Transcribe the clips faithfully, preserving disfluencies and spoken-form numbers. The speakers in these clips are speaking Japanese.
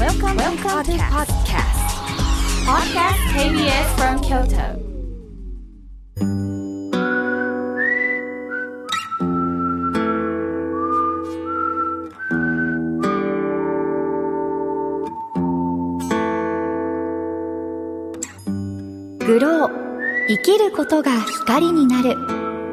Welcome, Welcome to podcast. Podcast ケービーエス from Kyoto. グロー、生きることが光になる。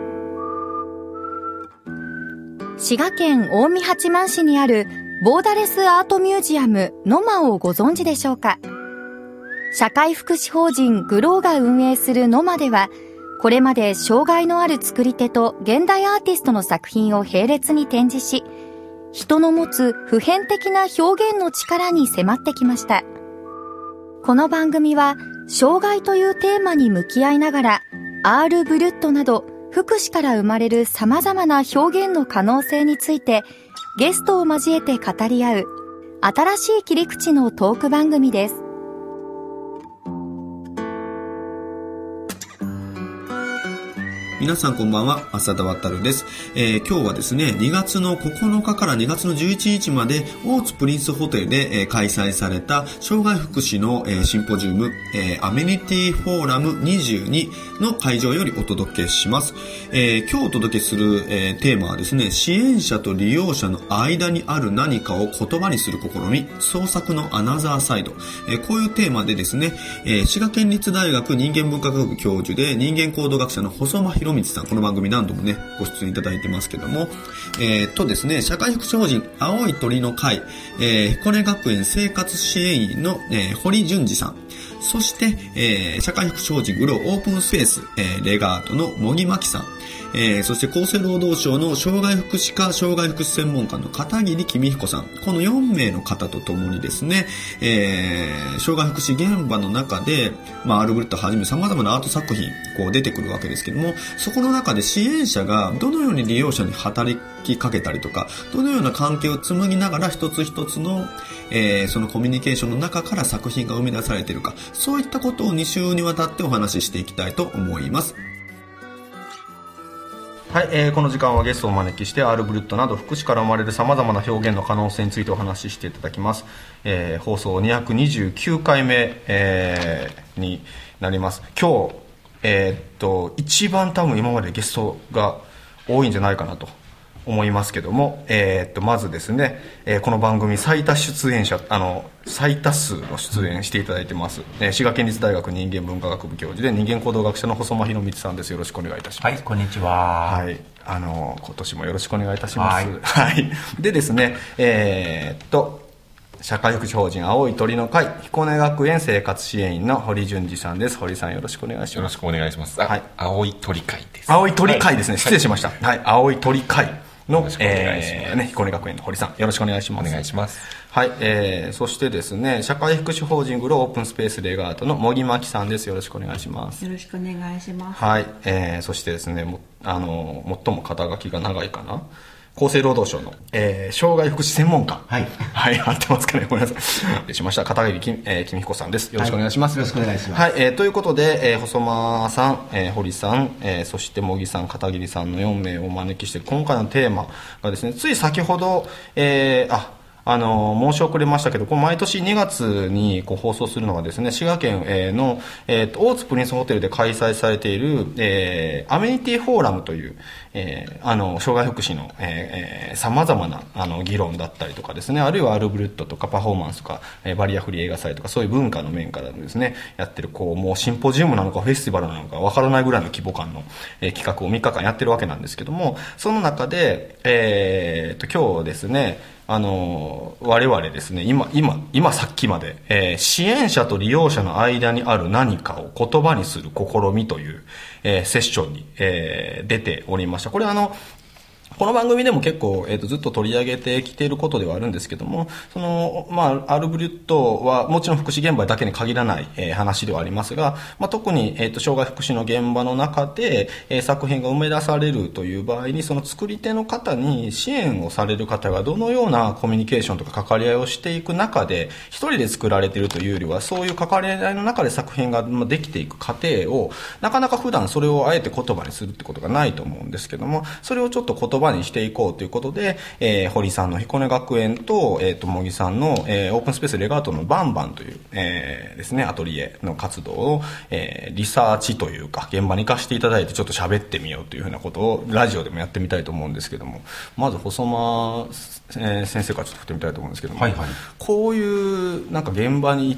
滋賀県近江八幡市にあるボーダレスアートミュージアムノマをご存知でしょうか。社会福祉法人グローが運営するノマでは、これまで障害のある作り手と現代アーティストの作品を並列に展示し、人の持つ普遍的な表現の力に迫ってきました。この番組は障害というテーマに向き合いながら、アール・ブリュットなど福祉から生まれる様々な表現の可能性についてゲストを交えて語り合う新しい切り口のトーク番組です。 皆さんこんばんは、浅田渉です、えー、今日はですねにがつのここのかからにがつのじゅういちにちまで大津プリンスホテルで、えー、開催された障害福祉の、えー、シンポジウム、えー、アメニティフォーラムにじゅうにの会場よりお届けします、えー、今日お届けする、えー、テーマはですね、支援者と利用者の間にある何かを言葉にする試み、創作のアナザーサイド、えー、こういうテーマでですね、えー、滋賀県立大学人間文化学部教授で人間行動学者の細間博光さん、この番組何度もねご出演いただいてますけども、えー、とですね社会福祉法人青い鳥の会、えー、彦根学園生活支援員の、えー、堀淳二さん、そして、えー、社会福祉法人グローオープンスペース、えー、レガートの茂木真紀さん、えー、そして厚生労働省の障害福祉課障害福祉専門家の片桐公彦さん、このよんめいの方とともにですね、えー、障害福祉現場の中で、まあ、アルブルットはじめ様々なアート作品こう出てくるわけですけども、そこの中で支援者がどのように利用者に働きかけたりとか、どのような関係を紡ぎながら一つ一つの、えー、そのコミュニケーションの中から作品が生み出されているか、そういったことをに週にわたってお話ししていきたいと思います。 はい、えー、この時間はゲストをお招きしてアール・ブリュットなど福祉から生まれるさまざまな表現の可能性についてお話ししていただきます。えー、放送にひゃくにじゅうきゅうかいめ、えー、になります。今日、えー、っと一番多分今までゲストが多いんじゃないかなと思いますけども、えー、っとまずですね、えー、この番組最多出演者あの最多数の出演していただいてます、えー、滋賀県立大学人間文化学部教授で人間行動学者の細間博光さんです。よろしくお願いいたします。 はい、こんにちは。 はい、あの今年もよろしくお願いいたします。はい、はい、でですね、えー、っと社会福祉法人青い鳥の会彦根学園生活支援員の堀淳二さんです。堀さんよろしくお願いします。 よろしくお願いします。 はい、 青い鳥会です。 青い鳥会ですね、はい、失礼しました、はいはい、青い鳥会の、 よろしくお願いします、 えーね、彦根学園の堀さんよろしくお願いします。 お願いします。 はい、えー、そしてですね社会福祉法人グローオープンスペースレガートの茂木真紀さんです。よろしくお願いします。 よろしくお願いします。 はい、えー、そしてですねもあの最も肩書きが長いかな、厚生労働省の、えー、障害福祉専門家、はい、はい、合ってますかね、ごめんなさい失礼しました。片桐き、えー、公彦さんです。よろしくお願いします。 はい、よろしくお願いします。 はい、えー、ということで、えー、細間さん、えー、堀さん、えー、そして茂木さん、片桐さんのよんめいをお招きして、今回のテーマがですね、つい先ほど、えー、ああの申し遅れましたけど、この毎年にがつにこう放送するのがですね、滋賀県の、えー、と大津プリンスホテルで開催されている、えー、アメニティフォーラムという、えー、あの障害福祉のさまざまなあの議論だったりとかですね、あるいはアルブルットとかパフォーマンスとか、えー、バリアフリー映画祭とか、そういう文化の面からですねやってる、こうもうシンポジウムなのかフェスティバルなのかわからないぐらいの規模感の、えー、企画をみっかかんやってるわけなんですけども、その中で、えー、と今日ですね、あの我々ですね、今今今さっきまで、えー、支援者と利用者の間にある何かを言葉にする試みという、えー、セッションに、えー、出ておりました。これはあのこの番組でも結構、えー、とずっと取り上げてきていることではあるんですけども、その、まあ、アルブリュットはもちろん福祉現場だけに限らない、えー、話ではありますが、まあ、特に、えー、と障害福祉の現場の中で、えー、作品が生み出されるという場合に、その作り手の方に支援をされる方がどのようなコミュニケーションとか関わり合いをしていく中で、一人で作られているというよりは、そういう関わり合いの中で作品ができていく過程を、なかなか普段それをあえて言葉にするってことがないと思うんですけども、それをちょっと言葉葉にしていこうということで、えー、堀さんの彦根学園と、えー、と茂木さんの、えー、オープンスペースレガートのバンバンという、えー、ですねアトリエの活動を、えー、リサーチというか現場に行かせていただいてちょっと喋ってみようというふうなことをラジオでもやってみたいと思うんですけども、まず細間、えー、先生からちょっと振ってみたいと思うんですけども、はいはい、こういうなんか現場に行って、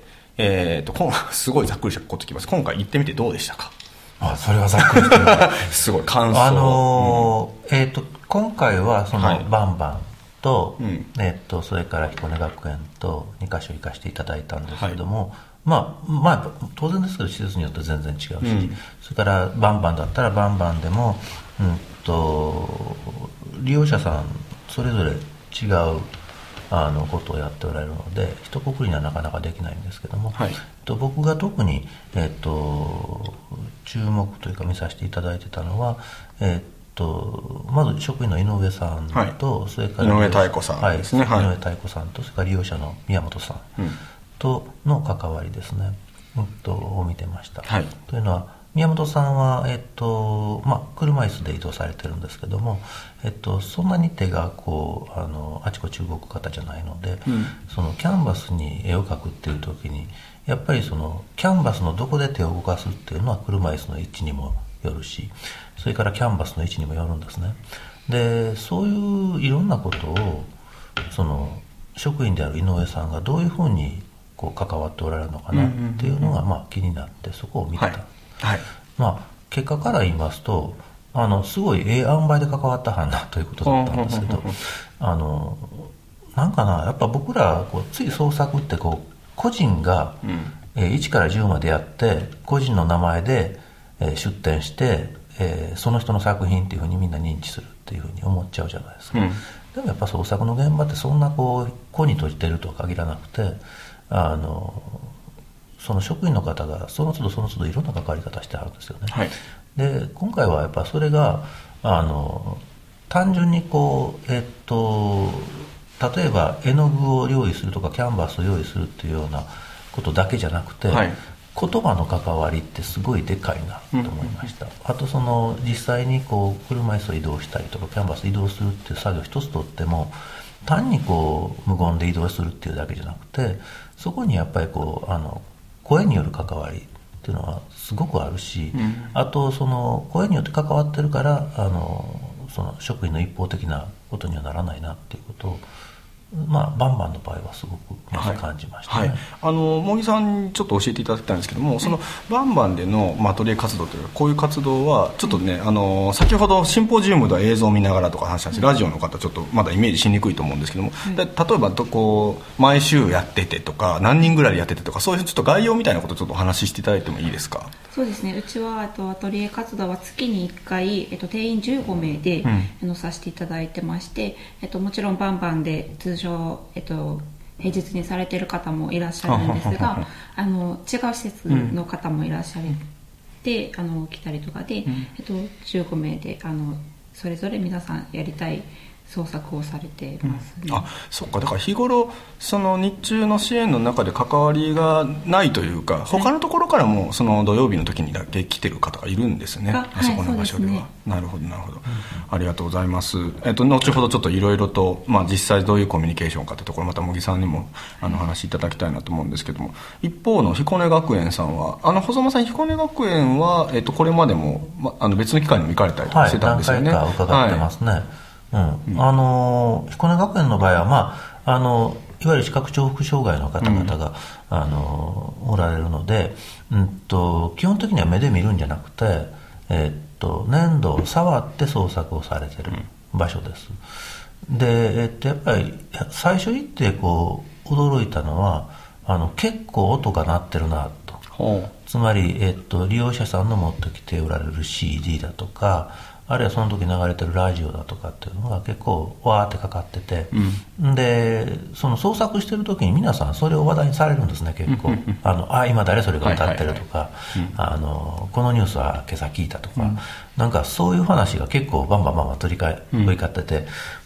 えー、とすごいざっくりしたこと聞きます。今回行ってみてどうでしたか？ あ、それはざっくりすごい感想。 あのーうん、えー、と今回はその、はい、バンバンと、うん、えー、とそれから彦根学園とにか所行かせていただいたんですけども、はい、まあ、まあ当然ですけど施設によって全然違うし、うん、それからバンバンだったらバンバンでも、うん、と利用者さんそれぞれ違うあのことをやっておられるので一括りにはなかなかできないんですけども、はい、と僕が特に、えー、と注目というか見させていただいてたのは、えー、とまず職員の井上さんと、はい、それから井上妙子さんですね、 はい、井上妙子さんとそれから利用者の宮本さんとの関わりですね、うん、とを見てました、はい、というのは宮本さんは、えっとまあ、車椅子で移動されてるんですけども、えっと、そんなに手がこう あのあちこち動く方じゃないので、うん、そのキャンバスに絵を描くっていう時にやっぱりそのキャンバスのどこで手を動かすっていうのは車椅子の位置にもよるし、それからキャンバスの位置にもよるんですね。でそういういろんなことをその職員である井上さんがどういうふうにこう関わっておられるのかなっていうのがまあ気になってそこを見てた、はいはい、まあ、結果から言いますとあのすごいええ塩梅で関わったはんだということだったんですけどあのなんかなやっぱ僕らこうつい創作ってこう個人が、うん、えー、いちからじゅうまでやって個人の名前で、えー、出展して、えー、その人の作品っていうふうにみんな認知するっていうふうに思っちゃうじゃないですか、うん、でもやっぱ創作の現場ってそんなこう個に閉じてるとは限らなくてあのその職員の方がその都度その都度いろんな関わり方してあるんですよね、はい、で今回はやっぱそれがあの単純にこうえっと例えば絵の具を用意するとかキャンバスを用意するっていうようなことだけじゃなくて、はい、言葉の関わりってすごいでかいなと思いました、うん、あとその実際にこう車椅子を移動したりとかキャンバス移動するっていう作業一つとっても単にこう無言で移動するっていうだけじゃなくてそこにやっぱりこうあの声による関わりっていうのはすごくあるし、うん、あとその声によって関わってるからあのその職員の一方的なことにはならないなっていうことを、まあ、バンバンの場合はすごくまず感じましたね、はいはい、あの茂木さんにちょっと教えていただきたいんですけども、そのバンバンでの、まあ、アトリエ活動というかこういう活動はちょっとね、うん、あの先ほどシンポジウムでは映像を見ながらとか話したんです、うん、ラジオの方ちょっとまだイメージしにくいと思うんですけども、うん、で例えばこう毎週やっててとか何人ぐらいやっててとかそういうちょっと概要みたいなことをちょっとお話ししていただいてもいいですか？ そうですね、うちはとアトリエ活動は月にいっかい、えっと、定員じゅうごめいで、うん、あのさせていただいてまして、えっと、もちろんバンバンで通常、えっと、平日にされている方もいらっしゃるんですがあの違う施設の方もいらっしゃって、うん、あの来たりとかで、うん、えっと、じゅうごめいであのそれぞれ皆さんやりたい創作をされてますね、うん、あ、そっか。 だから日頃その日中の支援の中で関わりがないというか、はい、他のところからもその土曜日の時にだけ来てる方がいるんですね、 あ, あそこの場所では、はい、そうですね。なるほどなるほど、うん、ありがとうございます、えっと、後ほどちょっといろいろと、まあ、実際どういうコミュニケーションかというところまた茂木さんにもあの話いただきたいなと思うんですけども、一方の彦根学園さんはあの細間さん彦根学園は、えっと、これまでも、ま、あの別の機会にも行かれたりしてたんですよね、 はい、何回か伺ってますね、はい、うん、あの彦根学園の場合は、まあ、あのいわゆる視覚聴覚障害の方々が、うん、あのおられるので、うんと、基本的には目で見るんじゃなくて、えー、っと粘土を触って創作をされてる場所です、うん、で、えー、っとやっぱり最初行ってこう驚いたのはあの結構音が鳴ってるなと、つまり、えー、っと利用者さんの持ってきておられる シーディー だとかあるいはその時流れてるラジオだとかっていうのが結構わーってかかってて、うん、でその創作してる時に皆さんそれを話題にされるんですね結構あのあ今誰それが歌ってるとか、あのこのニュースは今朝聞いたとか、うん、なんかそういう話が結構バンバンバンバン取り交ってて、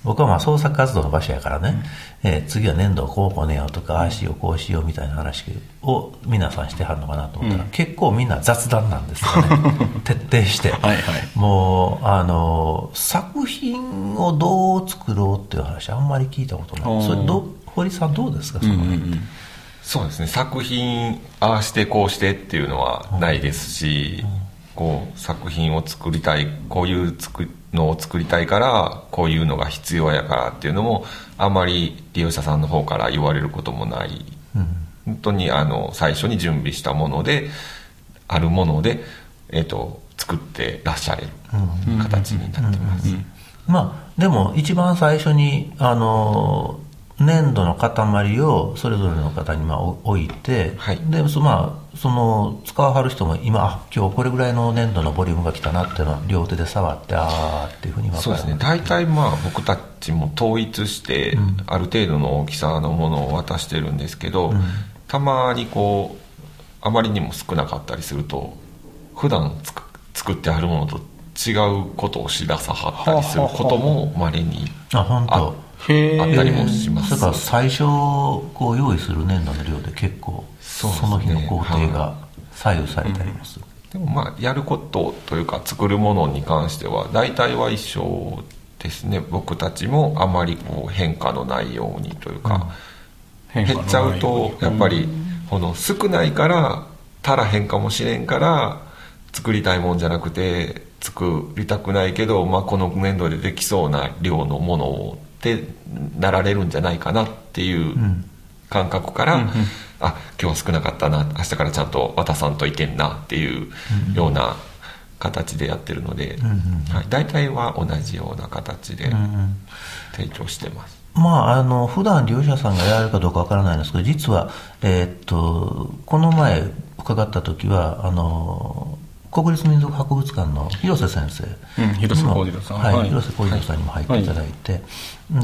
僕はまあ創作活動の場所やからね、うん、えー、次は粘土をこうこねようとか、ああしようこうしようみたいな話を皆さんしてはるのかなと思ったら、うん、結構みんな雑談なんですよね徹底してはい、はい、もうあの作品をどう作ろうっていう話あんまり聞いたことない。それどう堀さんどうですかその、うんうんうん、 そうですね、作品ああしてこうしてっていうのはないですし、うんうん、こう作品を作りたい、こういう作のを作りたいからこういうのが必要やからっていうのもあんまり利用者さんの方から言われることもない、うん、本当にあの最初に準備したものであるもので、えーと、作ってらっしゃれる形になってます。 まあでも一番最初にあの粘土の塊をそれぞれの方にまあ置いて、はい、でそまあその使わはる人も今あ今日これぐらいの粘土のボリュームが来たなっていうのを両手で触ってああっていうふうに分かる。 そうですね、大体まあ僕たちも統一して、うん、ある程度の大きさのものを渡してるんですけど、うん、たまにこうあまりにも少なかったりすると普段つく作ってあるものと違うことをしださはったりすることもまれにああ本当へあったりもします。 だから最初こう用意する粘土の量で結構 そ,、ね、その日の工程が左右されたりもする、 うん、でもまあやることというか作るものに関しては大体は一緒ですね。僕たちもあまりこう変化のないようにというか、うん、減っちゃうとやっぱりこの少ないから足らへんかもしれんから作りたいもんじゃなくて作りたくないけど、まあ、この粘土でできそうな量のものをってなられるんじゃないかなっていう感覚から、うんうん、あ今日は少なかったな、明日からちゃんと渡さんといけんなっていうような形でやってるので、うんうんはい、大体は同じような形で提供してます。 まあ、あの普段利用者さんがやるかどうかわからないんですけど、実は、えー、っとこの前伺った時はあの国立民族博物館の広瀬先生、 うん、広瀬浩二郎さん、 はいはい、広瀬浩二郎さんにも入っていただいて、はい、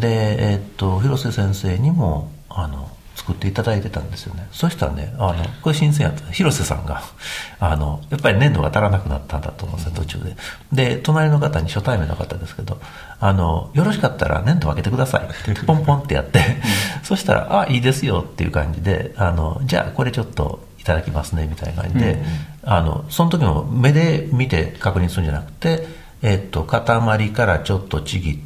で、えー、っと広瀬先生にもあの作っていただいてたんですよね。そしたらね、あのこれ新鮮やった。広瀬さんがあのやっぱり粘土が足らなくなったんだと思うんですよ、途中で。で隣の方に初対面の方ですけど、あのよろしかったら粘土分けてくださいってポンポンってやってそしたらあいいですよっていう感じで、あのじゃあこれちょっといただきますねみたいな感じで、うんうん、あのその時も目で見て確認するんじゃなくて、えっと、塊からちょっとちぎって、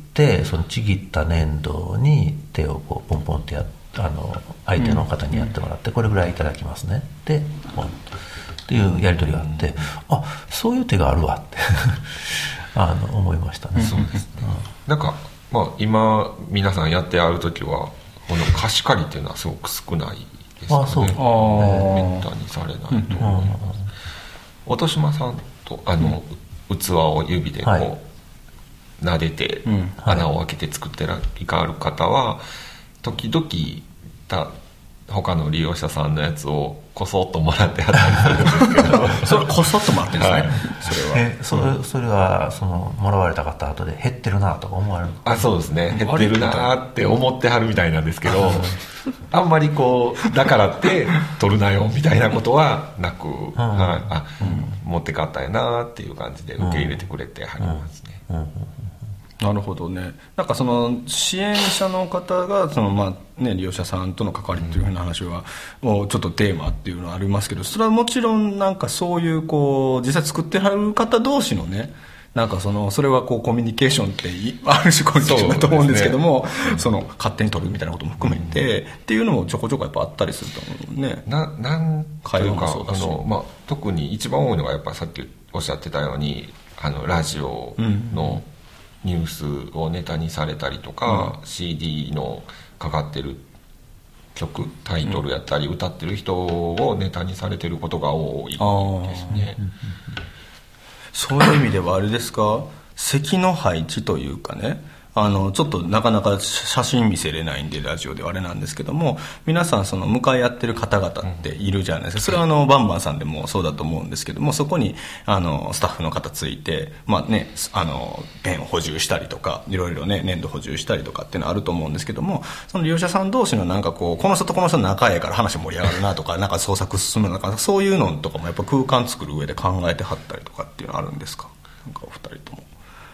そのちぎった粘土に手をこうポンポンってやって、あの相手の方にやってもらって、うん、これぐらいいただきますねでポンっていうやり取りがあって、うん、あそういう手があるわってあの思いましたね。 そうですね、うん、なんか、まあ、今皆さんやってある時はこの貸し借りっていうのはすごく少ないですよね。あそう、めったにされないと思います、うんうん、音島さんとあの、うん、器を指でこう、はい、撫でて、うん、穴を開けて作ってらいかある方は時々た他の利用者さんのやつをこそっともらってはったりするんですけどそれこそっともらってるんですね、はい、それはえそれ、うん、それはそのもらわれた方後で減ってるなとか思われる。 あそうですね、減ってるなって思ってはるみたいなんですけどあんまりこうだからって取るなよみたいなことはなく、うんはい、あ、うん、持って帰ったんやなっていう感じで受け入れてくれてはりますね、うんうんうんうん。 なるほどね。なんかその支援者の方がそのまあね利用者さんとの関わりっていうふうな話はもうちょっとテーマっていうのはありますけど、それはもちろんなんかそういうこう実際作ってはる方同士のね、なんかそのそれはこうコミュニケーションってある種コミュニケーションだと思うんですけども、その勝手に取るみたいなことも含めてっていうのもちょこちょこやっぱあったりすると思うね。 ななんというかあの、まあ、特に一番多いのがやっぱさっきおっしゃってたようにあのラジオの、うんニュースをネタにされたりとか、うん、シーディー のかかってる曲タイトルやったり、うん、歌ってる人をネタにされてることが多いですね。 そういう意味ではあれですか、席の配置というかね、あのちょっとなかなか写真見せれないんでラジオではあれなんですけども、皆さんその向かい合ってる方々っているじゃないですか。それはあのバンバンさんでもそうだと思うんですけども、そこにあのスタッフの方ついて、まあね、あのペンを補充したりとかいろいろね粘土補充したりとかっていうのはあると思うんですけども、その利用者さん同士のなんかこうこの人とこの人の仲ええから話盛り上がるなとかなんか創作進むのか、そういうのとかもやっぱ空間作る上で考えてはったりとかっていうのはあるんですか。なんかお二人とも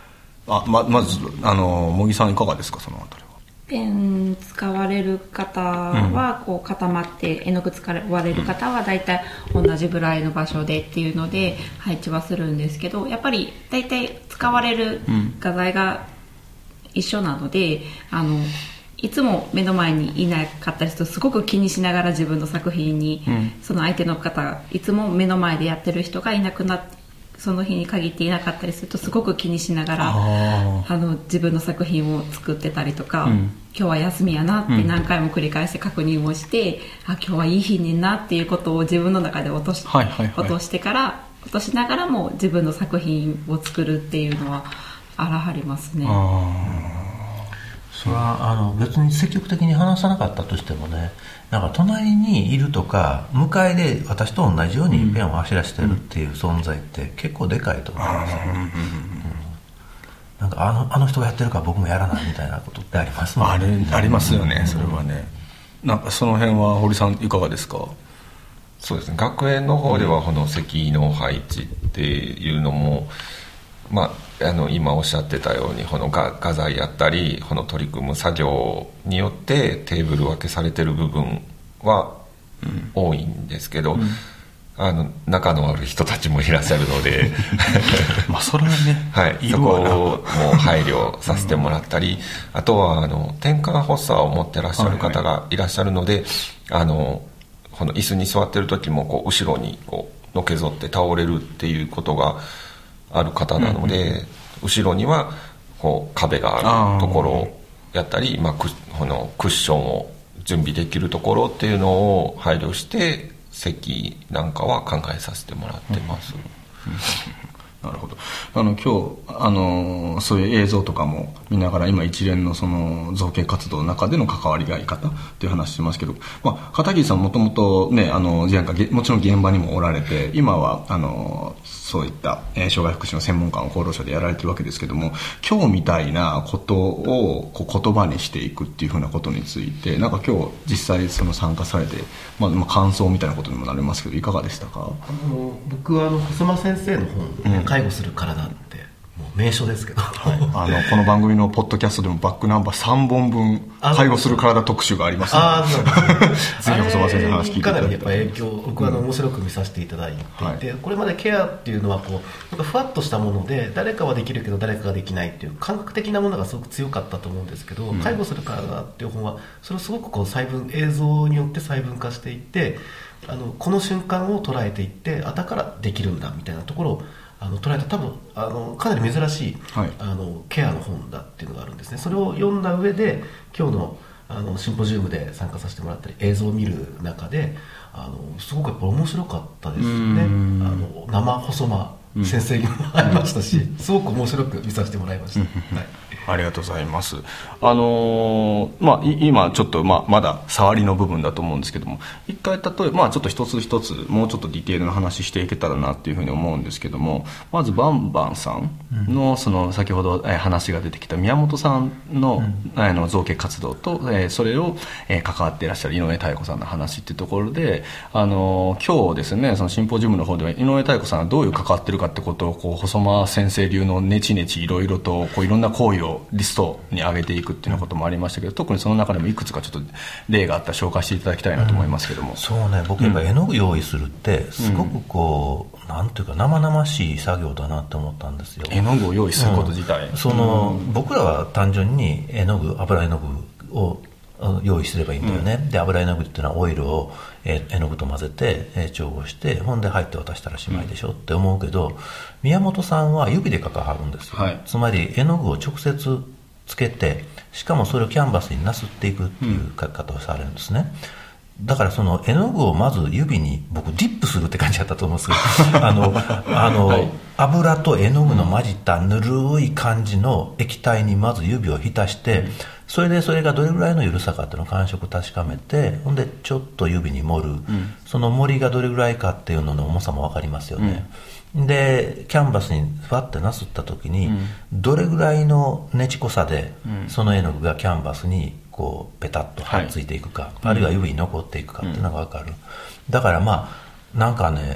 あ ま, まずあの茂木さんいかがですか、そのあたりは。 ペン使われる方はこう固まって、絵の具使われる方はだいたい同じぐらいの場所でっていうので配置はするんですけど、やっぱりだいたい使われる画材が一緒なので、あのいつも目の前にいなかったりするとすごく気にしながら自分の作品に、うん、その相手の方いつも目の前でやってる人がいなくなってその日に限っていなかったりするとすごく気にしながら あ, あの自分の作品を作ってたりとか、うん、今日は休みやなって何回も繰り返して確認をして、うん、あ今日はいい日になっていうことを自分の中で落とし、はいはいはい、落としてから落としながらも自分の作品を作るっていうのはあらはりますね。あそれはあの別に積極的に話さなかったとしてもね、なんか隣にいるとか向かいで私と同じようにペンを走らせてるっていう存在って結構でかいと思いますよ、うんうん、なんかあの、あの人がやってるから僕もやらないみたいなことってありますもんね。 あ, ありますよね、それはね。なんかその辺は堀さんいかがですか。 そうですね、学園の方ではこの席の配置っていうのも、まあ、あの今おっしゃってたようにこの 画, 画材やったりこの取り組む作業によってテーブル分けされてる部分は多いんですけど、うんうん、あの仲の悪い人たちもいらっしゃるのでまあそれはね、 はい、そこをもう配慮させてもらったり、うん、あとはあの転換発作を持ってらっしゃる方がいらっしゃるので、はいはい、あのこの椅子に座ってる時もこう後ろにこうのけぞって倒れるっていうことがある方なので、うんうん、後ろにはこう壁があるところをやったり、まあ、ク, このクッションを準備できるところっていうのを配慮して席なんかは考えさせてもらってます、うんうんなるほど。あの今日あのそういう映像とかも見ながら今一連のその造形活動の中での関わり合い方っていう話してますけど、まあ、片桐さんもともとねあの前回もちろん現場にもおられて今はあのそういった、えー、障害福祉の専門家を厚労省でやられてるわけですけども、今日みたいなことをこう言葉にしていくっていうふうなことについてなんか今日実際その参加されて、まあ、まあ感想みたいなことにもなりますけどいかがでしたか。 あの僕はあの細間先生の本、うん介護する体ってもう名所ですけど、はい、 あのこの番組のポッドキャストでもバックナンバーさんぼんぶん介護する体特集がありますのでぜひ細間先生の話聞いていただいて。 かなりやっぱ影響僕はあの面白く見させていただいていて、うん、これまでケアっていうのはこうなんかふわっとしたもので誰かはできるけど誰かができないっていう感覚的なものがすごく強かったと思うんですけど、うん、介護する体っていう本はそれをすごくこう細分映像によって細分化していってあのこの瞬間を捉えていってあだからできるんだみたいなところをあの捉えた多分あのかなり珍しい、はい、あのケアの本だっていうのがあるんですね。それを読んだ上で今日の、あのシンポジウムで参加させてもらったり映像を見る中であのすごくやっぱ面白かったですよね。あの生細間先生もありましたし、うん、すごく面白く見させてもらいました、はい、 ありがとうございます。あのーまあ、今ちょっと、まあ、まだ触りの部分だと思うんですけども一回例えば、まあ、ちょっと一つ一つもうちょっとディテールの話していけたらなっていうふうに思うんですけども、まずバンバンさん の, その先ほど話が出てきた宮本さん の,、うん、あの造形活動と、えー、それを、えー、関わっていらっしゃる井上妙子さんの話っていうところで、あのー、今日ですねそのシンポジウムの方では井上妙子さんがどういう関わってるかってことをこう細間先生流のネチネチいろいろとこういろんな行為をリストに上げていくっていうようなこともありましたけど、特にその中でもいくつかちょっと例があったら紹介していただきたいなと思いますけども、うん、 そうね僕やっぱ絵の具用意するってすごくこう、うん、なんていうか生々しい作業だなって思ったんですよ。 絵の具を用意すること自体、 うん、その、うん、僕らは単純に絵の具油絵の具を用意すればいいんだよね、うん、で油絵の具っていうのはオイルを絵の具と混ぜて、えー、調合してほんで入って渡したらしまいでしょ、うん、って思うけど宮本さんは指で描かはるんですよ、はい、つまり絵の具を直接つけてしかもそれをキャンバスになすっていくっていう描き方をされるんですね、うん、だからその絵の具をまず指に僕ディップするって感じだったと思うんですけどあのあの、はい、油と絵の具の混じったぬるい感じの液体にまず指を浸して、うんそれでそれがどれぐらいの緩さかっていうのを感触確かめてほんでちょっと指に盛る、うん、その盛りがどれぐらいかっていうのの重さも分かりますよね、うん、でキャンバスにファッてなすった時に、うん、どれぐらいのねちこさで、うん、その絵の具がキャンバスにこうペタッとはっついていくか、はい、あるいは指に残っていくかっていうのが分かる、うん、だからまあなんかね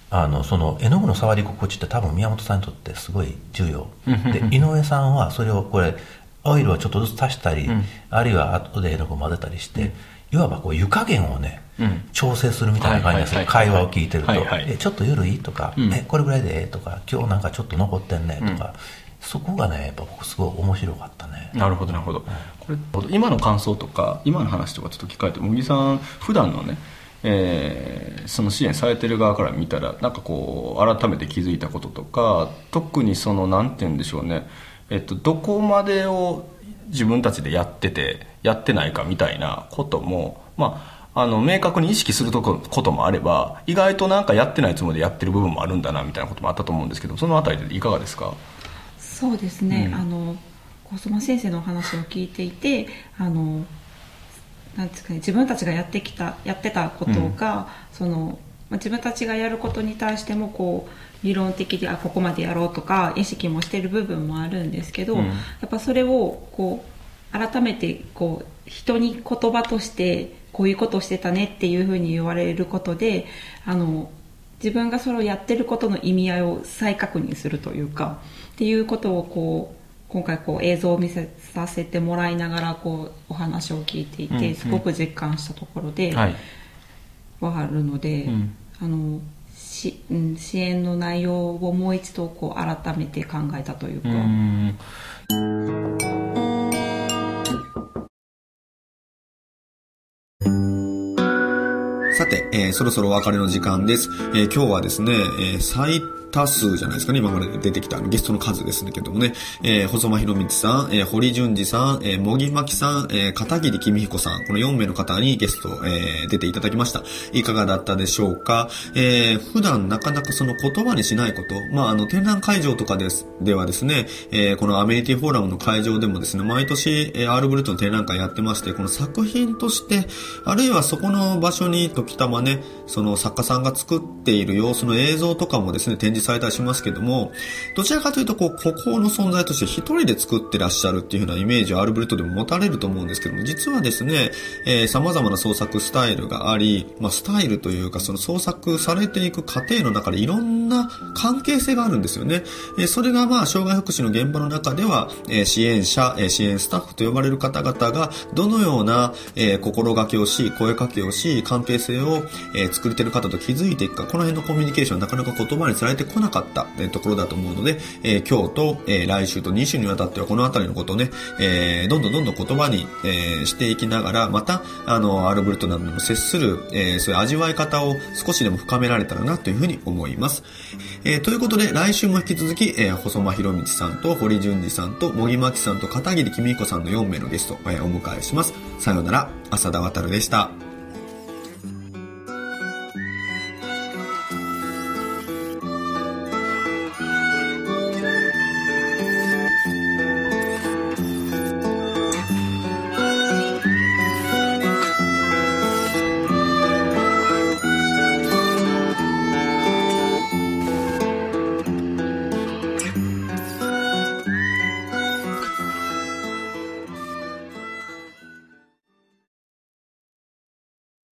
あのその絵の具の触り心地って多分宮本さんにとってすごい重要で、井上さんはそれをこれオイルをちょっとずつ足したり、うん、あるいは後で絵の具を混ぜたりして、うん、いわばこう湯加減をね、うん、調整するみたいな感じでする、会話を聞いてると、はいはい、えちょっと緩いとか、うん、えこれぐらいでええとか、今日なんかちょっと残ってんねとか、うん、そこがねやっぱ僕すごい面白かったね。 なるほどなるほど、うん、これ今の感想とか今の話とかちょっと聞かれて、茂木さん普段のね、えー、その支援されてる側から見たらなんかこう改めて気づいたこととか、特にそのなんて言うんでしょうね、えっと、どこまでを自分たちでやっててやってないかみたいなことも、まあ、あの明確に意識することもあれば、意外となんかやってないつもりでやってる部分もあるんだなみたいなこともあったと思うんですけど、そのあたりでいかがですか？ そうですね、 うん、 あの細間先生のお話を聞いていて、あのなんですかね、自分たちがやってきたやってたことが、うん、その自分たちがやることに対してもこう理論的であここまでやろうとか意識もしてる部分もあるんですけど、うん、やっぱそれをこう改めてこう人に言葉としてこういうことをしてたねっていうふうに言われることで、あの自分がそれをやってることの意味合いを再確認するというかっていうことをこう今回こう映像を見せさせてもらいながらこうお話を聞いていて、うんうん、すごく実感したところではあるので、うん、あのし、うん、支援の内容をもう一度こう改めて考えたというか。うんさて、えー、そろそろお別れの時間です。えー、今日はですね、えー、最多数じゃないですかね、今まで出てきたあのゲストの数ですけどもね、えー、細間博光さん、えー、堀淳二さん、えー、茂木真紀さん、えー、片桐公彦さん、このよん名の方にゲスト、えー、出ていただきました。いかがだったでしょうか？えー、普段なかなかその言葉にしないこと、まあ、あの展覧会場とかですではですね、えー、このアメニティフォーラムの会場でもですね、毎年、えー、アールブルートの展覧会やってまして、この作品として、あるいはそこの場所に時たまね、その作家さんが作っている様子の映像とかもですね、展示されたりしますけども、どちらかというとこう孤高の存在として一人で作ってらっしゃるっていう風なイメージをアルブルトでも持たれると思うんですけども、実はですね、えー、様々な創作スタイルがあり、まあスタイルというかその創作されていく過程の中でいろんな関係性があるんですよね。えー、それがまあ障害福祉の現場の中では、えー、支援者、えー、支援スタッフと呼ばれる方々がどのような、えー、心掛けをし、声かけをし、関係性を、えー、作り手の方と築いていくか、この辺のコミュニケーションなかなか言葉にされてこなかった、えー、ところだと思うので、えー、今日と、えー、来週とに週にわたってはこのあたりのことをね、えー、どんどんどんどん言葉に、えー、していきながら、またあのアルブルトなどにも接する、えー、そういう味わい方を少しでも深められたらなというふうに思います。えー、ということで来週も引き続き、えー、細間博光さんと堀淳二さんと茂木真紀さんと片桐公彦さんのよん名のゲストを、えー、お迎えします。さようなら、浅田渉でした。